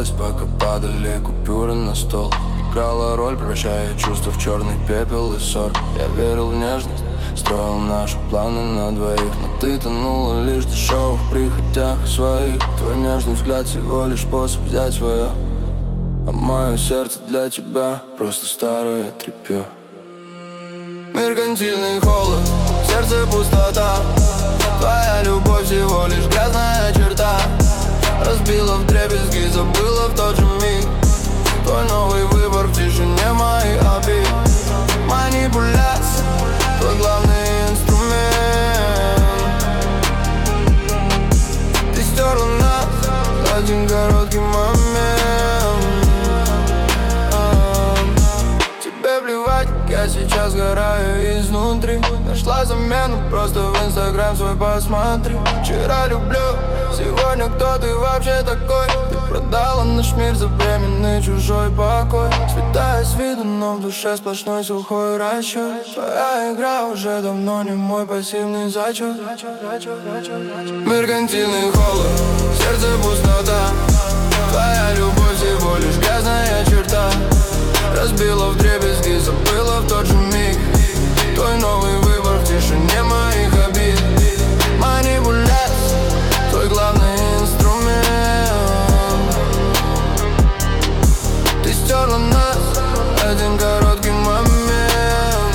улыбалась, пока падали купюры на стол. Играла роль, превращая чувства в черный пепел и ссор. Я верил в нежность, строил наши планы на двоих, но ты тонула лишь в дешевых прихотях своих. Твой нежный взгляд всего лишь способ взять свое, а мое сердце для тебя просто старое тряпье. Меркантильный холод, в сердце пустота. Твоя любовь всего лишь грязная черта. Разбила вдребезги, забыла в тот же миг. Твой новый выбор в тишине моих обид. Манипуляция, твой главный инструмент. Ты стерла нас, один короткий момент. Тебе плевать, я сейчас сгораю изнутри. Нашла замену, просто в Инстаграм свой посмотри. Вчера люблю, сегодня кто ты вообще такой? Ты продала наш мир за временный чужой покой. Светая с виду, но в душе сплошной сухой расчет. Твоя игра уже давно не мой пассивный зачет. Меркантильный холод, в сердце пустота. Твоя любовь всего лишь грязная черта. Разбила вдребезги, забыла в тот же миг. Твой новый выбор в тишине моих обид. Манипуляция, твой главный инструмент. Ты стерла нас, один короткий момент.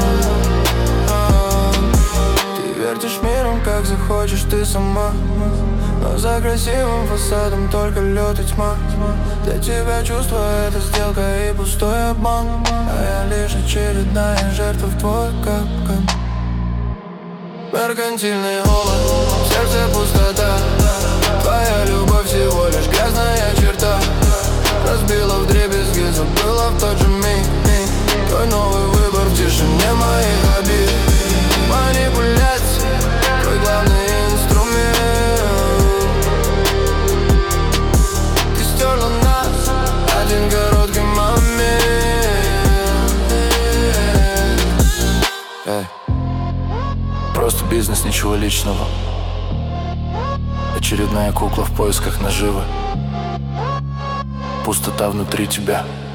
Ты вертишь миром, как захочешь ты сама, но за красивым фасадом только лед и тьма. Для тебя чувство — это сделка и пустой обман, а я лишь очередная жертва в твой капкан. Меркантильный холод, в сердце пустота. Твоя любовь всего лишь грязная черта. Разбила вдребезги, забыла в тот же миг. Твой новый выбор в тишине моих обид. Манипуляция, твой главный инструмент. Ты стерла нас, один короткий момент. Просто бизнес, ничего личного. Очередная кукла в поисках наживы. Пустота внутри тебя.